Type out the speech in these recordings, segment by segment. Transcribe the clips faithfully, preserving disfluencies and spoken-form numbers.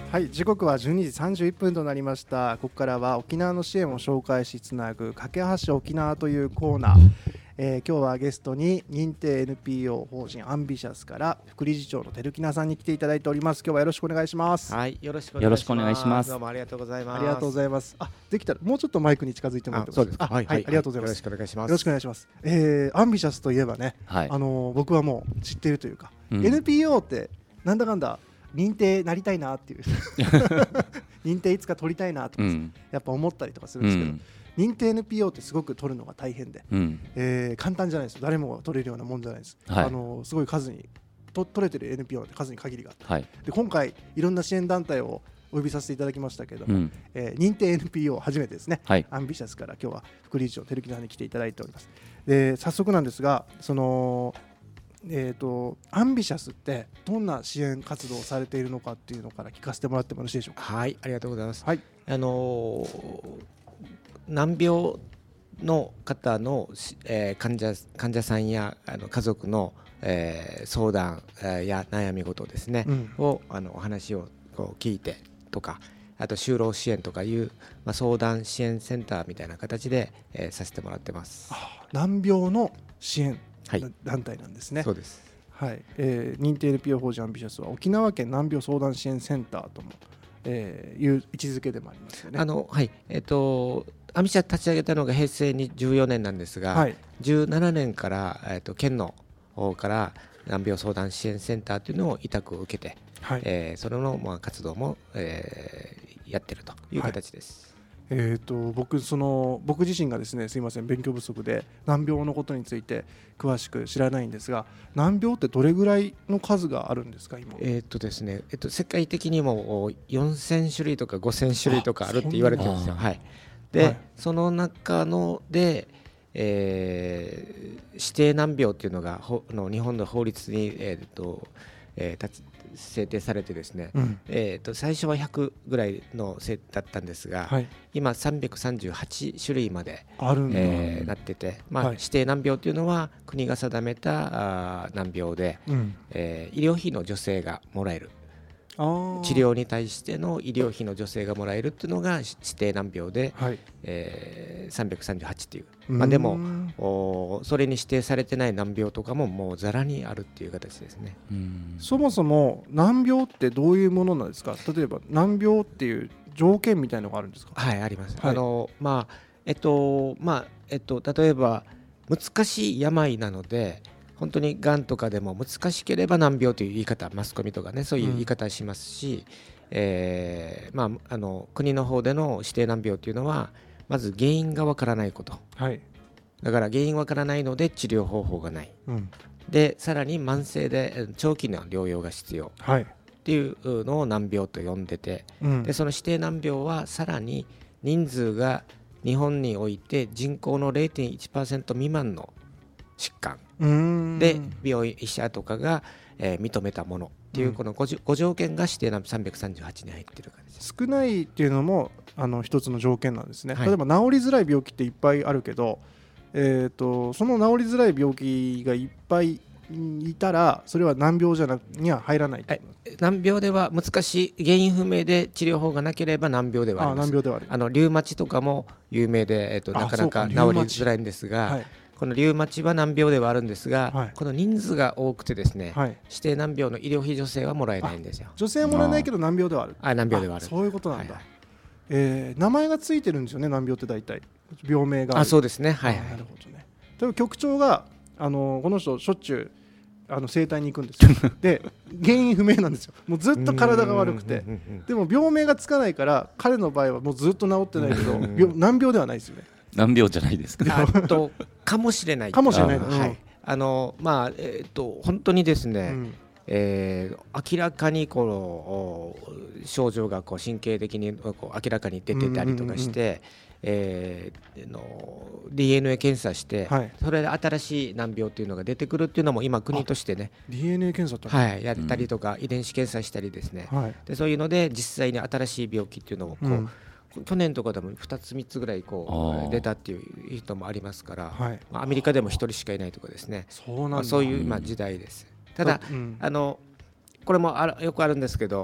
はい、時刻はじゅうにじさんじゅういっぷんとなりました。ここからは沖縄の支援を紹介しつなぐ架け橋沖縄というコーナー、えー、今日はゲストに認定 エヌピーオー 法人アンビシャスから副理事長の照木名さんに来ていただいております。今日はよろしくお願いします。 はい、よろしくお願いします。どうもありがとうございます。 ありがとうございます。あ、できたらもうちょっとマイクに近づいてもらってもいいですか。 はい、 はい、ありがとうございます。よろしくお願いします。 よろしくお願いします。えー、アンビシャスといえばね、 はい、 あのー、僕はもう知っているというか、 うん、 エヌピーオー ってなんだかんだ認定なりたいなっていう認定いつか取りたいなとか、うん、やっぱ思ったりとかするんですけど、うん、認定 エヌピーオー ってすごく取るのが大変で、うん、えー、簡単じゃないです。誰もが取れるようなもんじゃないです、はい、あのすごい数にと取れてる エヌピーオー って数に限りがあって、はい、で今回いろんな支援団体をお呼びさせていただきましたけれども、うん、えー、認定 エヌピーオー 初めてですね、はい、アンビシャスから今日は副理事長照木さんに来ていただいております。で早速なんですが、そのえーと、アンビシャスってどんな支援活動をされているのかっていうのから聞かせてもらってもよろしいでしょうか。 はい、ありがとうございます。はい、あのー、難病の方の、えー、患者、患者さんやあの家族の、えー、相談、えー、や悩み事ですね、うん、をあのお話をこう聞いてとか、あと就労支援とかいう、まあ、相談支援センターみたいな形で、えー、させてもらってます。 あ、難病の支援団体なんですね。 そうです。 はい、えー、認定 エヌピーオー 法人アンビシャスは沖縄県難病相談支援センターとも、えー、いう位置づけでもありますよね。 あの、はい、えーと、アンビシャス立ち上げたのが平成じゅうよねんなんですが、はい、じゅうななねんから、えーと、県の方から難病相談支援センターというのを委託を受けて、はい、えー、それの、まあ、活動も、えー、やっているという形です。 はい、えー、と 僕, その僕自身がですね、すいません、勉強不足で難病のことについて詳しく知らないんですが、難病ってどれぐらいの数があるんですか今。 えーとですねえー、と世界的にもよんせんしゅるいとかごせんしゅるいとかあるって言われてるんですよ。はい、で、はい、その中ので、えー、指定難病っていうのがほの日本の法律に、えーとえー、立ち制定されてですね、うん、えー、と最初はひゃくぐらいのせだったんですが、はい、今さんびゃくさんじゅうはちしゅるいまであるんだ、えー、なってて、まあ、はい、指定難病というのは国が定めたあ難病で、うん、えー、医療費の助成がもらえる、治療に対しての医療費の助成がもらえるっていうのが指定難病で、はい、えー、さんびゃくさんじゅうはちっていう、まあ、でもおそれに指定されてない難病とかももうざらにあるっていう形ですね。 うん、そもそも難病ってどういうものなんですか。例えば難病っていう条件みたいなのがあるんですか。 はい、あります。はい、あのまあえっとまあえっと例えば難しい病なので、本当にがんとかでも難しければ難病という言い方、マスコミとかね、そういう言い方しますし、うん、えーまあ、あの国の方での指定難病というのはまず原因がわからないこと、はい、だから原因わからないので治療方法がない、うん、でさらに慢性で長期の療養が必要、はい、っていうのを難病と呼んでて、うん、でその指定難病はさらに人数が日本において人口の れいてんいちパーセント 未満の疾患で病院医者とかが、えー、認めたものっていう、うん、この 5, 5条件が指定難さんびゃくさんじゅうはちに入っている感じです。 少ないっていうのもあの一つの条件なんですね。はい、例えば治りづらい病気っていっぱいあるけど、えー、とその治りづらい病気がいっぱいいたらそれは難病じゃなには入らない。 難病では難しい原因不明で治療法がなければ難病ではあります。あ、難病ではある。あのリウマチとかも有名で、えー、となかなか治りづらいんですが、はい、このリウマチは難病ではあるんですが、はい、この人数が多くてですね、はい、指定難病の医療費助成はもらえないんですよ。 助成はもらえないけど難病ではある。 あ、難病ではある。 そういうことなんだ。はいはい、えー、名前がついてるんですよね、難病って大体病名がある。 あ、そうですね、はい、はい、 なるほどね。例えば局長があのこの人しょっちゅうあの整体に行くんですよで原因不明なんですよ。もうずっと体が悪くて、でも病名がつかないから彼の場合はもうずっと治ってないけど難病ではないですよね。 難病じゃないですか。 あとかもしれないかもしれない、 はい、あのまあえっと本当にですね、うん、えー、明らかにこの症状がこう神経的にこう明らかに出てたりとかして、うんうんうん、えー、の ディーエヌエー 検査して、はい、それで新しい難病というのが出てくるっていうのも今国としてねディーエヌエー 検査って、 はい、やったりとか、うん、遺伝子検査したりですね、はい、でそういうので実際に新しい病気っていうのをこう、うん、去年とかでもふたつみっつぐらいこう出たっていう人もありますから、はい、アメリカでもひとりしかいないとかですね、 そうなんだ、 まあ、そういうまあ時代です。ただ、うん、あのこれもあよくあるんですけど、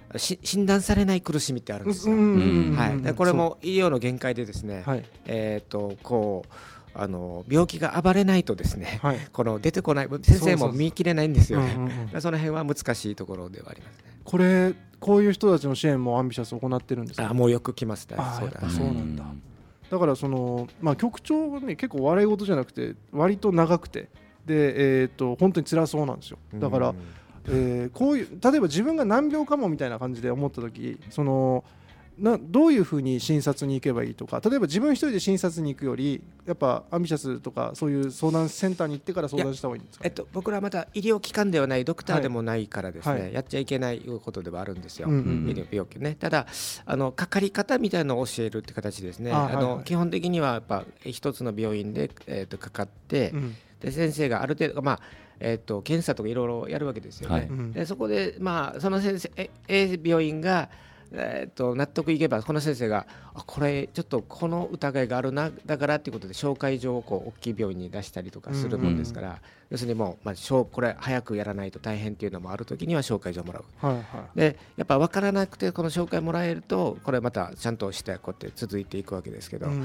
診断されない苦しみってあるんですよ。はい、でこれも医療の限界でですね、はい、えー、とこうあの病気が暴れないとですね、はい、この出てこない先生も見切れないんですよね。その辺は難しいところではありますね。 これこういう人たちの支援もアンビシャス行ってるんですか？ あ、もうよく来ますね。 あ、そうだ、そうなんだ。だからその、まあ、局長はね結構笑い事じゃなくて割と長くてで、えー、と本当に辛そうなんですよ。だから、えー、こういう例えば自分が難病かもみたいな感じで思った時、そのなどういうふうに診察に行けばいいとか、例えば自分一人で診察に行くよりやっぱアンビシャスとかそういう相談センターに行ってから相談した方がいいんですか、ね。 えっと、僕らはまた医療機関ではないドクターでもないからですね、はい、やっちゃいけないことではあるんですよ、うんうんうん、医療病気ね。ただあのかかり方みたいなのを教えるって形ですね。ああの、はいはい、基本的にはやっぱ一つの病院で、えー、とかかって、うん、で先生がある程度、まあえー、と検査とかいろいろやるわけですよね、はい、でそこで、まあ、その先生 A, A 病院がえー、と納得いけばこの先生があこれちょっとこの疑いがあるなだからっていうことで紹介状をこう大きい病院に出したりとかするもんですから、うんうん、要するにもう、まあ、これ早くやらないと大変っていうのもあるときには紹介状をもらう、はいはい、でやっぱ分からなくてこの紹介もらえるとこれまたちゃんとしてこうやって続いていくわけですけど、うんうん、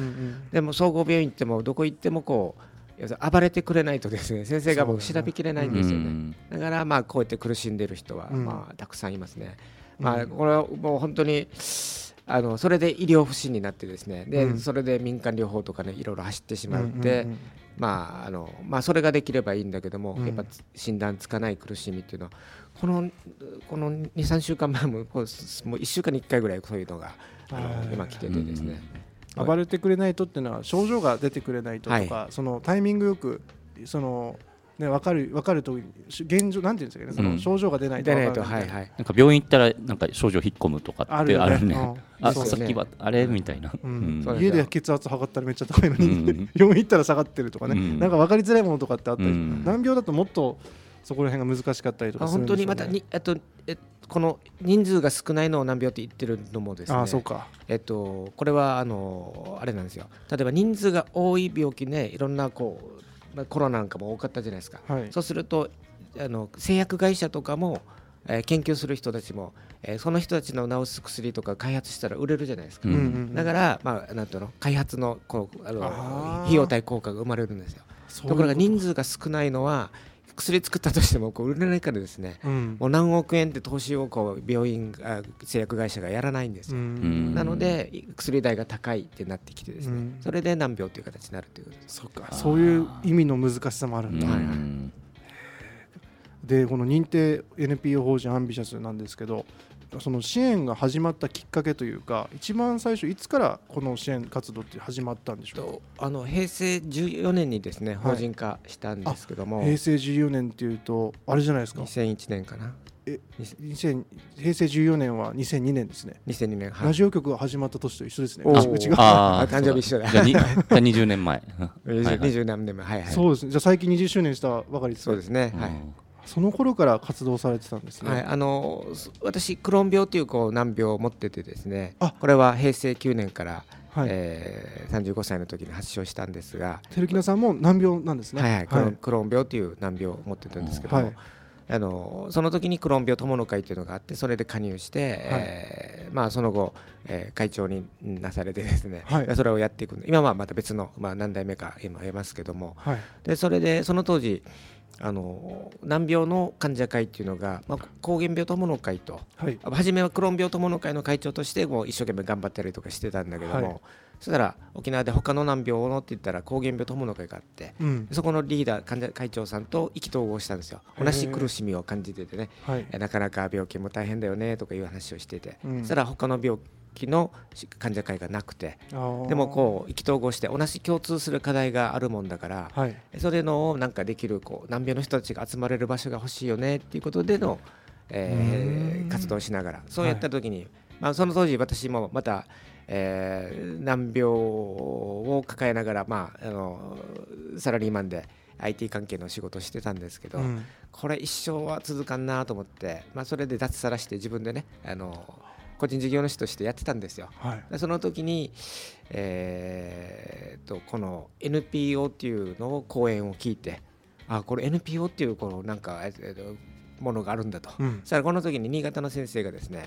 でも総合病院行ってもどこ行ってもこう暴れてくれないとですね先生がもう調べきれないんですよね、うん、だからまあこうやって苦しんでる人はまあたくさんいますね。まあ、これはもう本当にあのそれで医療不振になってですね、で、うん、それで民間療法とかねいろいろ走ってしまって、うんうんうん、まああのまあ、それができればいいんだけども、うん、やっぱ診断つかない苦しみっていうのはこのこの にさんしゅうかんまえもこうもういっしゅうかんにいっかいぐらいそういうのがあの今来ててですね、 うん、暴れてくれないとっていうのは症状が出てくれないととか、はい、そのタイミングよくそのね、分かる分かると現状なんていうんですかね、その症状が出ないと分からない、うん、はいはい、 なんか病院行ったらなんか症状引っ込むとかってあるね、あるね、あ、さっきはあれみたいな、 うんうん、家で血圧測ったらめっちゃ高いのに、うん、病院行ったら下がってるとかね、うん、なんか分かりづらいものとかってあったり、うん、難病だともっとそこら辺が難しかったりとかするんですよね。 本当にまたに、えっとえこの人数が少ないのを難病って言ってるのもですね、 あ、そうか、 えっと、これはあのあれなんですよ。例えば人数が多い病気ね、いろんなこうコロナなんかも多かったじゃないですか、はい、そうするとあの製薬会社とかも、えー、研究する人たちも、えー、その人たちの治す薬とか開発したら売れるじゃないですか、うんうんうん、だから、まあ、なんていうの開発の、こうあの費用対効果が生まれるんですよ。ところが人数が少ないのは薬作ったとしてもこう売れないからですね、うん、もう何億円って投資をこう病院あ製薬会社がやらないんですよ、うん、なので薬代が高いってなってきてですね、うん、それで難病という形になるということです。 そうか、そういう意味の難しさもあるんだ、はいはい、でこの認定 エヌピーオー 法人アンビシャスなんですけど、その支援が始まったきっかけというか一番最初いつからこの支援活動って始まったんでしょうか。 あの平成じゅうよねんにですね、法人化したんですけども、 はい、平成じゅうよねんっていうとあれじゃないですか、 にせんいちねんかな、 えにせん平成じゅうよねんはにせんにねんですね。 にせんにねん、はい、 ラジオ局が始まった年と一緒ですね。 あうちがあ誕生日一緒だ。 じゃあじゃあにじゅうねんまえにじゅうなんねんまえ、はいはい、 そうですね。じゃあ最近にじゅっしゅうねんしたばかりですね。 そうですね、はい、 その頃から活動されてたんですね。 はい、あの私クローン病というこう難病を持っててですね、これは平成きゅうねんから、はい、えー、さんじゅうごさいの時に発症したんですが、 照木さんも難病なんですね。 はいはい、はい、クローン病という難病を持ってたんですけども、はい、あのその時にクローン病友の会というのがあって、それで加入して、はい、えーまあ、その後、えー、会長になされてですね、はい、それをやっていく。今はまた別の、まあ、何代目か今いますけども、はい、でそれでその当時あの難病の患者会っていうのが、まあ、膠原病友の会と、はい、初めはクローン病友の会の会長としてもう一生懸命頑張ったりとかしてたんだけども、はい、そしたら沖縄で他の難病のって言ったら膠原病友の会があって、うん、そこのリーダー患者会長さんと意気投合したんですよ。同じ苦しみを感じててね、はい、なかなか病気も大変だよねとかいう話をしてて、うん、そしたら他の病気の患者会がなくて、でもこう意気投合して同じ共通する課題があるもんだから、はい、それのをなんかできるこう難病の人たちが集まれる場所が欲しいよねっていうことでの、えー、活動しながらそうやった時に、はい、まあ、その当時私もまた、えー、難病を抱えながら、まあ、あのサラリーマンで アイティー 関係の仕事をしてたんですけど、うん、これ一生は続かんなと思って、まあ、それで脱サラして自分でね、あの個人事業主としてやってたんですよ、はい、その時に、えー、とこの エヌピーオー っていうのを講演を聞いて、あ、これ エヌピーオー っていうこのなんかものがあるんだと、うん、そしたらこの時に新潟の先生がですね、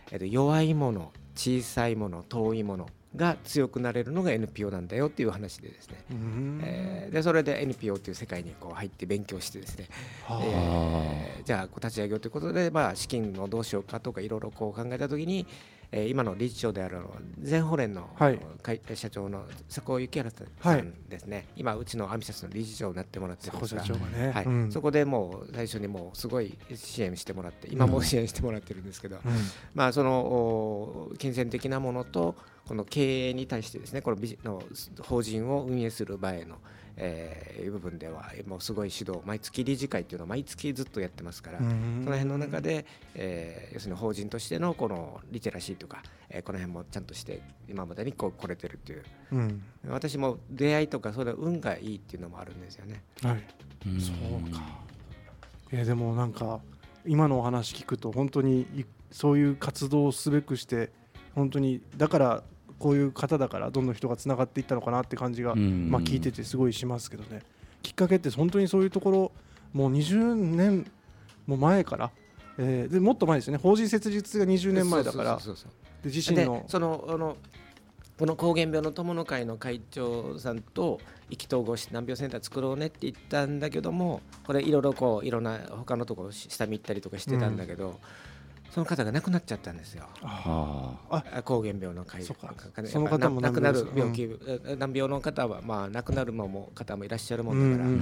えっと、弱いもの、小さいもの、遠いものが強くなれるのが エヌピーオー なんだよっていう話でですね、えー、でそれで エヌピーオー っていう世界にこう入って勉強してですね、えー、じゃあこう立ち上げようということで、まあ、資金をどうしようかとかいろいろこう考えたときに、えー、今の理事長である全ホレンの、はい、社長の佐古幸原さんですね、はい、今うちのアンビシャスの理事長になってもらってるんですが、ね、はい、うん、そこでもう最初にもうすごい支援してもらって、今も支援してもらってるんですけど、うん、まあその金銭的なものとこの経営に対してですね、このビの法人を運営する場合の、えー、部分ではもうすごい指導、毎月理事会っていうのを毎月ずっとやってますから、その辺の中で、えー、要するに法人としてのこのリテラシーとか、えー、この辺もちゃんとして今までにこう来れてるっていう、うん、私も出会いとかそういう運がいいっていうのもあるんですよね。 はい、うん、そうか。えー、でもなんか今のお話聞くと本当にそういう活動をすべくして本当にだからこういう方だからどんどん人がつながっていったのかなって感じが、まあ、聞いててすごいしますけどね。きっかけって本当にそういうところもうにじゅうねんも前から、えー、でもっと前ですよね。法人設立がにじゅうねんまえだから自身のそのあのこの膠原病の友の会の会長さんと意気投合して難病センター作ろうねって言ったんだけども、これいろいろこういろんな他のところ下見行ったりとかしてたんだけど、うん、その方が亡くなっちゃったんですよ。ああ、膠原病の会その方も亡くなる病気、うん、難病の方はまあ亡くなるのも方もいらっしゃるもんだから、うんうん、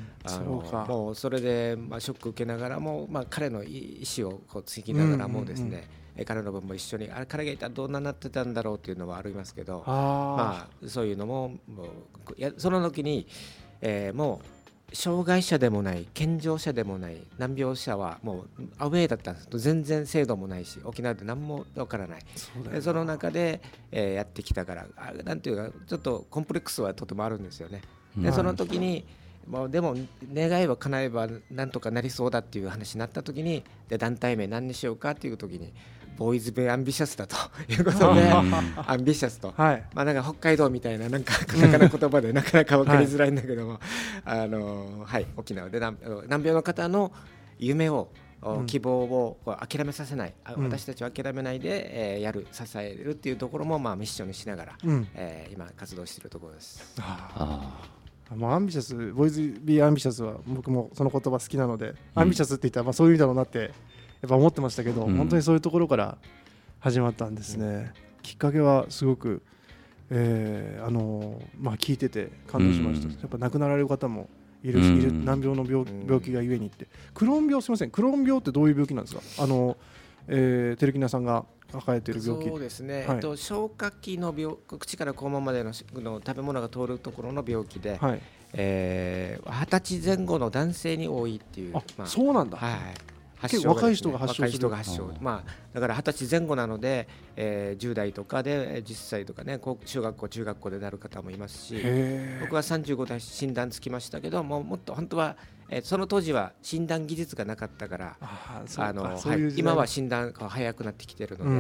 あのそうかもうそれでまあショック受けながらも、まあ、彼の意思をこう継ぎながらもですね、うんうんうん、彼の分も一緒にあれ彼がいたらどんなになってたんだろうっていうのはありますけど、あ、まあ、そういうのも、もうやその時に、えー、もう障害者でもない健常者でもない難病者はもうアウェーだったんです。全然制度もないし沖縄で何もわからない。 そ, その中で、えー、やってきたからあなんていうかちょっとコンプレックスはとてもあるんですよね。でその時にもうでも願いは叶えばなんとかなりそうだっていう話になった時に、で団体名何にしようかっていう時にボーイズベイアンビシャスだということでアンビシャスと、はい、まあなんか北海道みたいななんかカタカナ言葉でなかなか分かりづらいんだけども、はい、あのはい沖縄で難病の方の夢を、うん、希望を諦めさせない、うん、私たちは諦めないで、えー、やる支えるっていうところもまあミッションにしながら、うん、えー、今活動しているところです。 ああ、もうアンビシャスボーイズビーアンビシャスは僕もその言葉好きなので、うん、アンビシャスって言ったらまあそういう意味だろうなってやっぱ思ってましたけど、うん、本当にそういうところから始まったんですね、うん、きっかけはすごく、えーあのまあ、聞いてて感動しました、うん、やっぱ亡くなられる方もいるし、うん、いる難病の 病,、うん、病気がゆえにって。クローン病、すみません、クローン病ってどういう病気なんですか？あの、えー、テレキナさんが抱えている病気。 そうですね、はい、えっと、消化器の病、口から肛門まで の, の食べ物が通るところの病気で、はい、えー、はたちぜん後の男性に多いっていう。 あ、まあ、そうなんだ、 はい、 結構若い人が発症する。 若い人が発症、まあ、だからはたちぜん後なので、えー、じゅう代とかでじゅっさいとかね、小学校中学校でなる方もいますし、僕はさんじゅうご代診断つきましたけども、もっと本当は、えー、その当時は診断技術がなかったから、ああの、はい、今は診断が早くなってきているので、うんうんうん、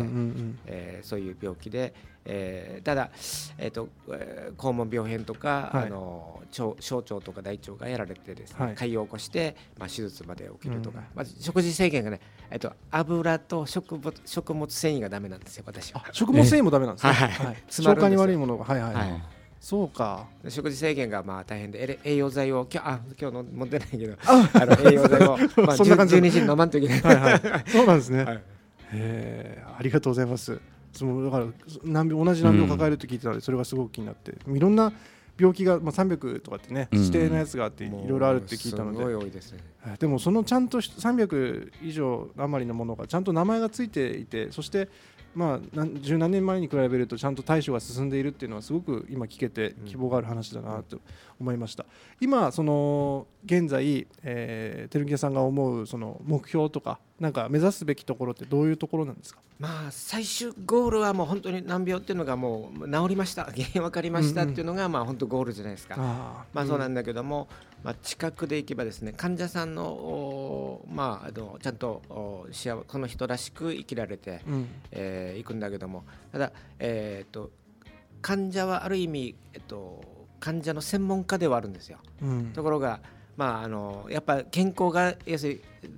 えー、そういう病気で、えー、ただ、えーとえー、肛門病変とか、はい、あの小, 小腸とか大腸がやられてですね、はい、潰瘍を起こして、まあ、手術まで起きるとか、うん、まず食事制限がね、えーと、油と 食, 物食物繊維がダメなんですよ、私は。 食物繊維もダメなんですね、 はいはい、 消化に悪いものが、はいはいはい、そうか。 食事制限がまあ大変で、栄養剤を今日、あ、今日の持ってないけど、あの栄養剤を、まあ、そんな感じじゅうにじに飲まんといけない、はいはい、 そうなんですね、はい、へー、ありがとうございます。そのだから難病、同じ難病を抱えると聞いてたので、それがすごく気になって、いろんな病気が、まあ、さんびゃくとかってね、指定のやつがあっていろいろあるって聞いたので、 すごい多いですね。 でもそのちゃんとさんびゃく以上余りのものがちゃんと名前がついていて、そしてまあ十何年前に比べるとちゃんと対処が進んでいるっていうのはすごく今聞けて希望がある話だなと思いました。今その現在、えー、テルギアさんが思うその目標とかなんか目指すべきところってどういうところなんですか？ まあ、最終ゴールはもう本当に難病っていうのがもう治りました、原因分かりましたっていうのがまあ本当ゴールじゃないですか。あ、まあ、そうなんだけども、まあ、近くでいけばですね、患者さんの、まあ、あのちゃんと幸せ、この人らしく生きられて、うん、えー、いくんだけども、ただ、えー、っと患者はある意味、えっと、患者の専門家ではあるんですよ、うん、ところが、まあ、あのやっぱ健康が要するに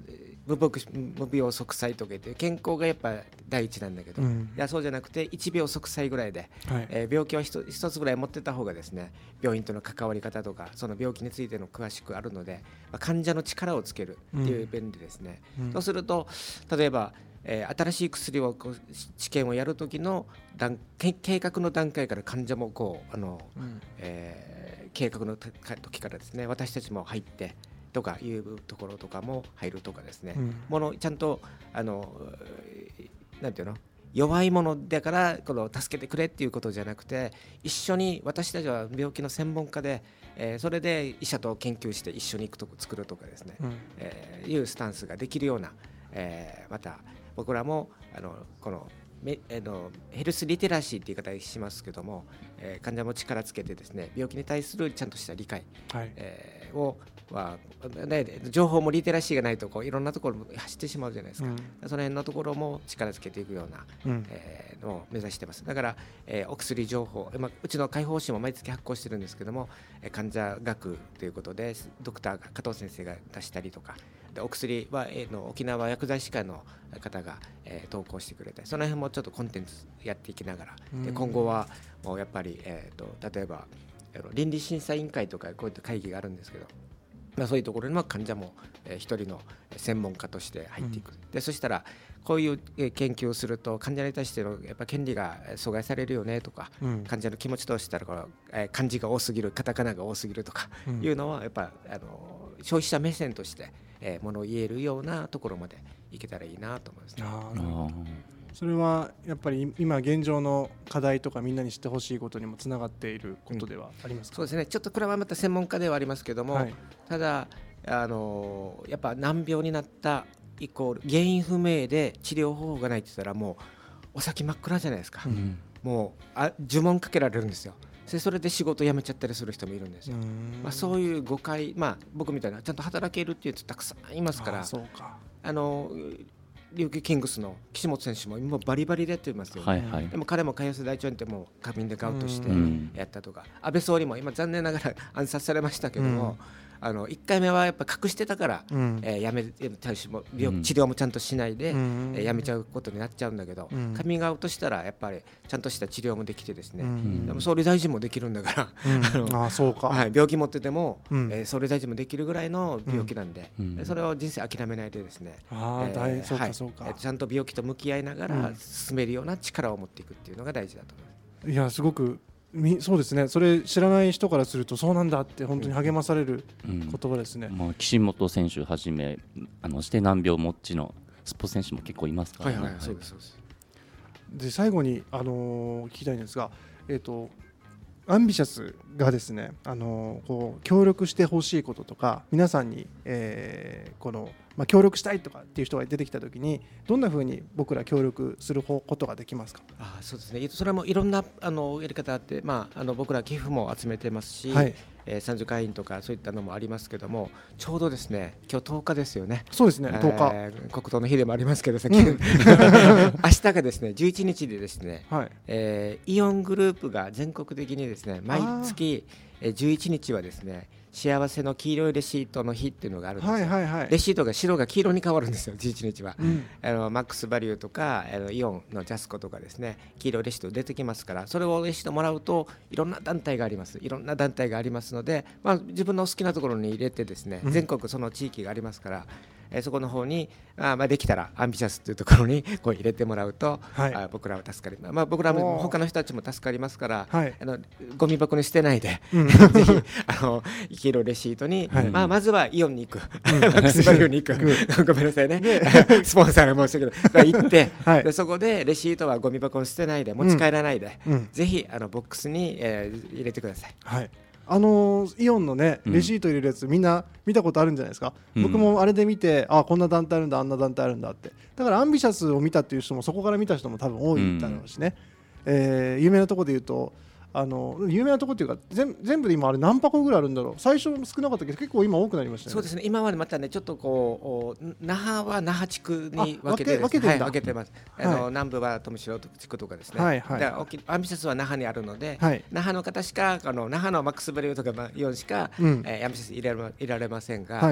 無病無病息災とか言って健康がやっぱ第一なんだけど、うん、いやそうじゃなくていちびょう息災ぐらいで、はい、えー、病気は一つぐらい持ってた方がですね、病院との関わり方とかその病気についての詳しくあるので、まあ、患者の力をつけるっていう便利ですね、うん、そうすると例えば、えー、新しい薬をこう治験をやる時の段計画の段階から患者もこうあの、うん、えー、計画の時からですね私たちも入ってとかいうところとかも入るとかですね、うん、ものちゃんとあのなんていうの弱いものだからこの助けてくれっていうことじゃなくて、一緒に私たちは病気の専門家で、えー、それで医者と研究して一緒に行くとこ作るとかですね、うん、えー、いうスタンスができるような、えー、また僕らもあのこのメあのヘルスリテラシーって言い方しますけども、えー、患者も力つけてですね病気に対するちゃんとした理解、はい、えー、をはね、情報もリテラシーがないとこういろんなところ走ってしまうじゃないですか、うん、その辺のところも力つけていくような、うん、えー、のを目指してます。だから、えー、お薬情報、まあ、うちの開放誌も毎月発行してるんですけども、えー、患者学ということでドクターが加藤先生が出したりとかで、お薬は、えー、の沖縄薬剤師会の方が、えー、投稿してくれて、その辺もちょっとコンテンツやっていきながら、うん、で今後はもうやっぱり、えー、と例えば倫理審査委員会とかこういった会議があるんですけど、まあ、そういうところにも患者も、えー、一人の専門家として入っていく、うん、でそしたらこういう研究をすると患者に対してのやっぱ権利が阻害されるよねとか、うん、患者の気持ちとしたらこの、えー、漢字が多すぎるカタカナが多すぎるとかいうのはやっぱあの消費者目線として、えー、ものを言えるようなところまでいけたらいいなと思いますね。あそれはやっぱり今現状の課題とかみんなに知ってほしいことにもつながっていることではありますか？ うん、そうですね。ちょっとこれはまた専門家ではありますけども、はい、ただあのやっぱ難病になったイコール原因不明で治療方法がないって言ったらもうお先真っ暗じゃないですか、うん、もうあ呪文かけられるんですよ。それで仕事辞めちゃったりする人もいるんですよ。まあ、そういう誤解、まあ、僕みたいなちゃんと働けるっていう人たくさんいますから、あそうかあの琉球キングスの岸本選手も今バリバリでやってますよね、はいはい、でも彼も海洋大腸炎ってもうカミングアウトしてやったとか、うん、安倍総理も今残念ながら暗殺されましたけども、うん、あのいっかいめはやっぱ隠してたから、うん、えー、やめ対しも病治療もちゃんとしないで、うん、えー、やめちゃうことになっちゃうんだけど、うん、カミングアウトしたらやっぱりちゃんとした治療もできてですね、うん、でも総理大臣もできるんだから、うん、ああそうか、はい、病気持ってても、うん、えー、総理大臣もできるぐらいの病気なんで、うん、それを人生諦めないでですね、あ、えー、そうかそうか、はい、ちゃんと病気と向き合いながら進めるような力を持っていくっていうのが大事だと思います。 いやすごくそうですね。それ知らない人からするとそうなんだって本当に励まされる言葉ですね、うんうん、 もう岸本選手はじめあの指定難病を持ちのスポーツ選手も結構いますからね。はいはいはい、そうですそうです。 で最後に、あのー、聞きたいんですが、えーとアンビシャスがですね、あのこう協力してほしいこととか皆さんに、えーこのまあ、協力したいとかっていう人が出てきたときにどんなふうに僕ら協力することができますか？ あ、そうですね。それもいろんなあのやり方あって、まあ、あの僕ら寄付も集めてますし、はい、えー、賛助会員とかそういったのもありますけども、ちょうどですね今日とおかですよね。 そうですね、とおか、 えー、国葬の日でもありますけど、さっき、うん、明日がですねじゅういちにちでですね、はい、えー、イオングループが全国的にですね毎月じゅういちにちはですね幸せの黄色いレシートの日っていうのがあるんですよ、はいはいはい、レシートが白が黄色に変わるんですよじゅういちにちは、うん、あのマックスバリューとかあのイオンのジャスコとかですね黄色いレシート出てきますから、それをレシートもらうといろんな団体がありますいろんな団体がありますので、まあ、自分の好きなところに入れてですね、うん、全国その地域がありますから、えー、そこの方にあ、まあ、できたらアンビシャスというところにこう入れてもらうと、はい、あ僕らは助かります、まあ、僕らも他の人たちも助かりますから、はい、あのゴミ箱に捨てないで、うん、ぜひあの黄色いレシートに、はい、まあ、まずはイオンに行く、うん、マックスバリューに行くごめんなさいねスポンサーが申し訳ない行って、はい、でそこでレシートはゴミ箱に捨てないで持ち帰らないで、うん、ぜひあのボックスに、えー、入れてください。はい、 あのー、イオンのねレシート入れるやつ、うん、みんな見たことあるんじゃないですか、うん、僕もあれで見て、あこんな団体あるんだあんな団体あるんだって、だからアンビシャスを見たっていう人もそこから見た人も多分多いだろうしね、うん、えー、有名なところで言うとあの有名なところっていうか 全, 全部で今あれ何箱ぐらいあるんだろう。最初少なかったけど結構今多くなりましたね。 そうですね、今までまたねちょっとこう那覇は那覇地区に分けて、ね、分けて、はい、分けてます、はい、あの南部は富城地区とかですね、はいはい、だアンビシャスは那覇にあるので、はい、那覇の方しかあの那覇のマックスバリューとかイオンしか、うん、えー、アンビシャス入れられませんが、はい、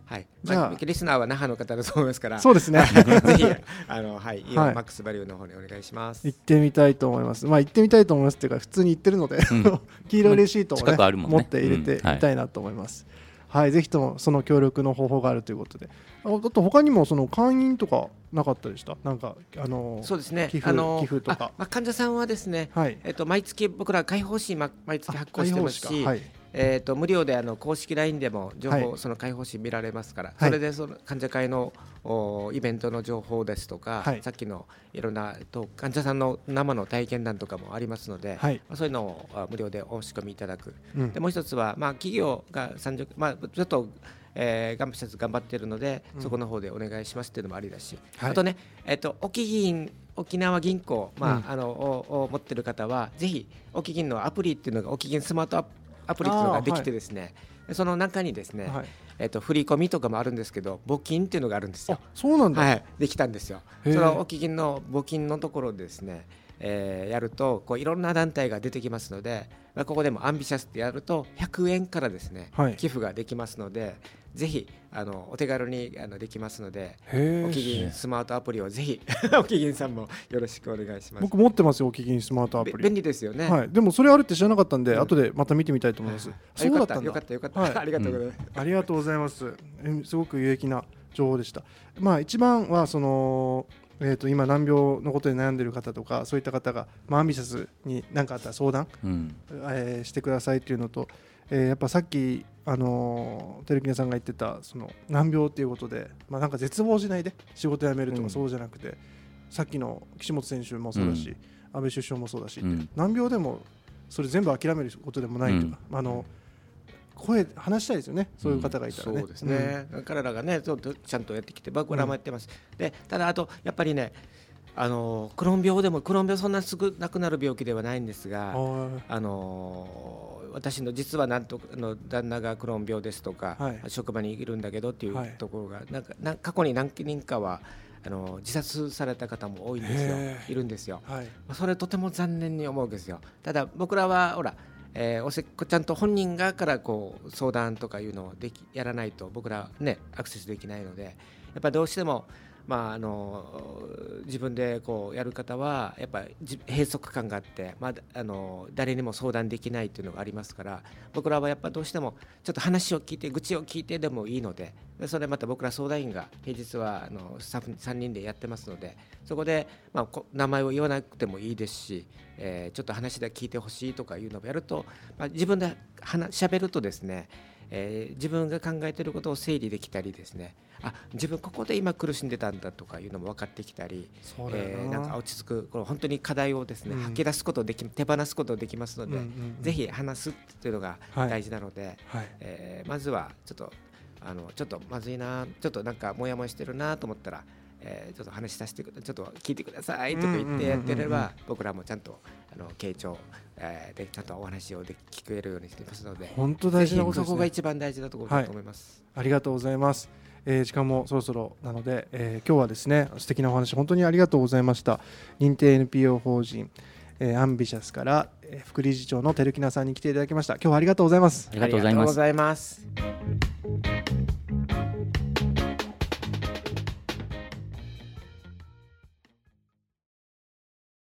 はい、じゃあ、まあ、リスナーは那覇の方だと思いますから、 そうですねぜひあの、はい、イオンマックスバリューの方にお願いします。 行ってみたいと思います。まあ行ってみたいと思いますっていうか普通に行ってるので、うん、黄色いレシートを、ねね、持って入れてみたいなと思います、うん、はい、はい、ぜひともその協力の方法があるということで、あと他にもその会員とかなかったでした？なんかあのそうですね、 寄付、あの寄付とか、 まあ、患者さんはですね、はい、えっと、毎月僕ら開放誌毎月発行してますし、はい、えー、と無料であの公式 ライン でも情報、はい、その開放誌見られますから、はい、それでその患者会のイベントの情報ですとか、はい、さっきのいろんなと患者さんの生の体験談とかもありますので、はい、まあ、そういうのを無料でお仕込みいただく、うん、でもう一つは、まあ、企業がさんじゅう、まあ、ちょっとえー、頑張って頑張っているので、うん、そこの方でお願いしますっていうのもありだし、はい、あとね、えー、と沖銀沖縄銀行、まあ、うん、あのをを持っている方はぜひ沖銀のアプリっていうのが沖銀スマートアプリっていうのができてですね、はい、その中にですね、はい、えー、と振り込みとかもあるんですけど募金っていうのがあるんですよ。 あ、そうなんだ、 はい、できたんですよ。その沖銀の募金のところでですね、えー、やるとこういろんな団体が出てきますので、まあ、ここでもアンビシャスってやるとひゃくえんからですね、はい、寄付ができますので、ぜひあのお手軽にあのできますので、沖銀スマートアプリをぜひ沖銀さんもよろしくお願いします。 僕持ってますよ、沖銀スマートアプリ。 便利ですよね、 はい、でもそれあるって知らなかったんで、うん、後でまた見てみたいと思います、はい、そうだったんだ。 よかったよかった、はい、ありがとうございます、 うん、ありがとうございます。すごく有益な情報でした。まあ一番はそのえー、と今難病のことで悩んでいる方とかそういった方が、まあ、アンビシャスに何かあったら相談、うん、えー、してくださいというのと、えー、やっぱさっき、あのー、テレキネさんが言ってたその難病ということで、まあ、なんか絶望しないで仕事辞めるとかそうじゃなくて、うん、さっきの岸本選手もそうだし、うん、安倍首相もそうだし、うん、難病でもそれ全部諦めることでもないとか、うん、あの声話したいですよね、そういう方がいたらね、 うん、そうですね、うん、彼らがねちょっとちゃんとやってきて僕らもやってます、うん、でただあとやっぱりね、あのクローン病でもクローン病そんなすぐなくなる病気ではないんですが、あの私の実はなんとの旦那がクローン病ですとか、はい、職場にいるんだけどっていうところが、はい、なんかな過去に何人かはあの自殺された方も多いんですよ、いるんですよ、はい、それとても残念に思うんですよ。ただ僕らはほらえー、おせっこちゃんと本人側からこう相談とかいうのをできやらないと僕らねアクセスできないので、やっぱりどうしても、まあ、あの自分でこうやる方はやっぱり閉塞感があって、まあ、あの誰にも相談できないというのがありますから、僕らはやっぱどうしてもちょっと話を聞いて愚痴を聞いてでもいいので、それまた僕ら相談員が平日はあのスタッフさんにんでやってますので、そこで、まあ、名前を言わなくてもいいですし、えー、ちょっと話で聞いてほしいとかいうのをやると、まあ、自分で話しゃべるとですね、えー、自分が考えていることを整理できたりですね、あ自分ここで今苦しんでたんだとかいうのも分かってきたり、えー、なんか落ち着くこの本当に課題をですね、うん、吐き出すことでき手放すことできますので、うんうんうん、ぜひ話すというのが大事なので、はい、えー、まずはちょっとあのちょっとまずいな、ちょっとなんかモヤモヤしてるなと思ったら、えー、ちょっと話させてちょっと聞いてくださいとか言ってやってれば、僕らもちゃんとあの傾聴、えー、でちゃんとお話をで聞けるようにしていますので、 本当大事なことですね。 そこが一番大事なところだと思います、 はい、ありがとうございます。えー、時間もそろそろなので、えー、今日はですね素敵なお話本当にありがとうございました。認定 エヌピーオー 法人、えー、アンビシャスから、えー、副理事長の照木菜さんに来ていただきました。今日はありがとうございます。 ありがとうございます。